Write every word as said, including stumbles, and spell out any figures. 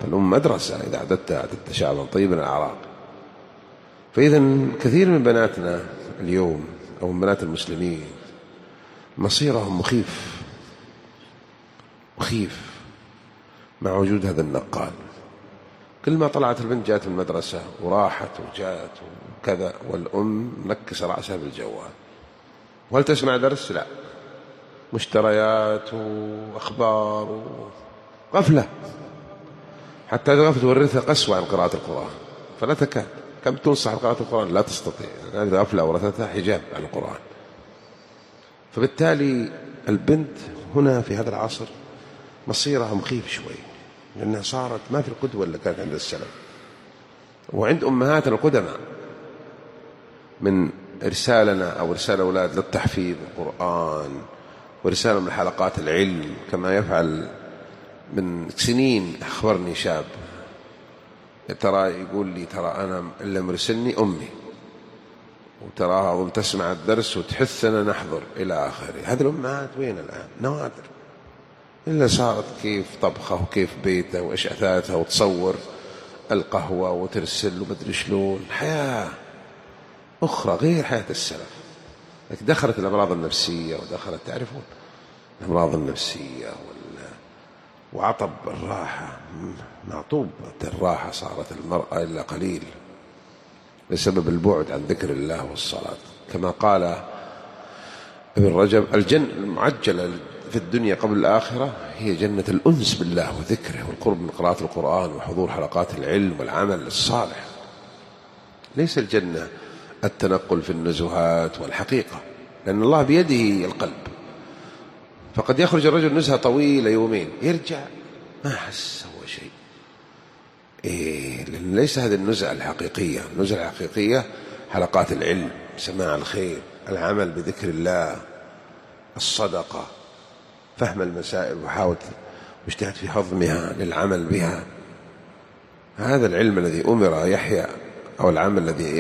فالأم مدرسة إذا أعددتها أعددت شعبا طيبا الأعراق. فإذا كثير من بناتنا اليوم أو من بنات المسلمين مصيرهم مخيف مخيف مع وجود هذا النقال. كل ما طلعت البنت جاءت من المدرسة وراحت وجاءت وكذا، والأم منكسة رأسها بالجوال. وهل تسمع درس؟ لا، مشتريات وأخبار وغفلة، حتى الغفلة تورثها قسوة عن قراءة القرآن، فلا تكاد. كم تنصح قراءة القرآن؟ لا تستطيع، هذه الغفلة أورثتها حجاب عن القرآن. فبالتالي البنت هنا في هذا العصر مصيرها مخيف شوي، لأنها صارت ما في القدوة اللي كانت عند السلف وعند أمهاتنا القدماء من إرسالنا أو إرسال أولاد للتحفيظ القرآن ورسالة من حلقات العلم كما يفعل. من سنين أخبرني شاب ترى يقول لي ترى أنا اللي مرسلني أمي، وتراها أظن تسمع الدرس وتحثنا نحضر إلى آخره. هذه الأمهات وين الآن؟ نوادر، إلا صارت كيف طبخة وكيف بيته وإيش أثاثها وتصور القهوة وترسل ومدري شلون. حياة أخرى غير حياة السلف. لكن دخلت الأمراض النفسية ودخلت، تعرفون، الأمراض النفسية وعطب الراحة، معطوبة الراحة صارت المرأة إلا قليل بسبب البعد عن ذكر الله والصلاة. كما قال ابن رجب: الجنة المعجلة في الدنيا قبل الآخرة هي جنة الأنس بالله وذكره والقرب من قراءة القرآن وحضور حلقات العلم والعمل الصالح. ليس الجنة التنقل في النزهات والحقيقة، لأن الله بيده القلب. فقد يخرج الرجل نزهة طويلة يومين يرجع ما حس هو شيء. إيه، لأن ليس هذه النزهة الحقيقية. النزهة الحقيقية حلقات العلم، سماع الخير، العمل بذكر الله، الصدقة، فهم المسائل وحاول واجتهد في هضمها للعمل بها. هذا العلم الذي أمر يحيى، أو العمل الذي